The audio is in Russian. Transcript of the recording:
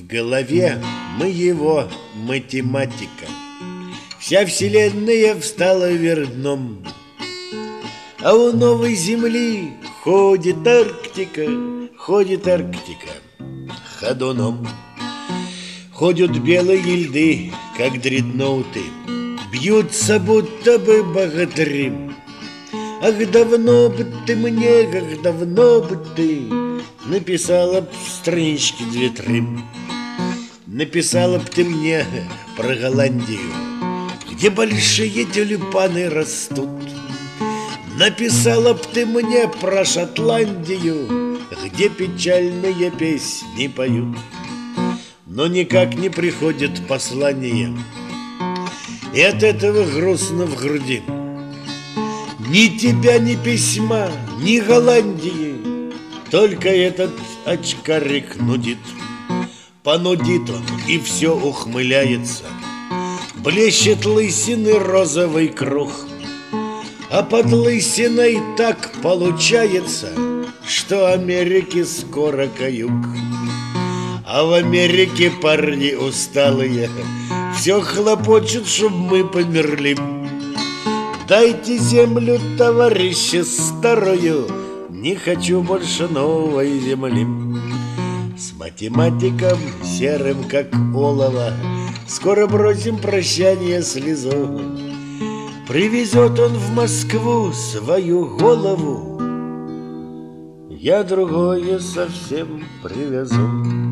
голове мы его математика. Вся вселенная встала вверх дном, а у новой земли ходит Арктика ходуном. Ходят белые льды, как дредноуты, бьются будто бы богатыри. Ах, давно бы ты мне, ах, давно бы ты написала б странички 2-3. Написала б ты мне про Голландию, где большие тюльпаны растут. Написала б ты мне про Шотландию, где печальные песни поют. Но никак не приходит послание, и от этого грустно в груди. Ни тебя, ни письма, ни Голландии, только этот очкарик нудит. Понудит он, и все ухмыляется. Блещет лысины розовый круг, а под лысиной так получается, что Америке скоро каюк. А в Америке парни усталые все хлопочут, чтоб мы померли. Дайте землю, товарищи, старую, не хочу больше новой земли. С математиком серым, как олово, скоро бросим прощание слезу. Привезет он в Москву свою голову, я другое совсем привезу.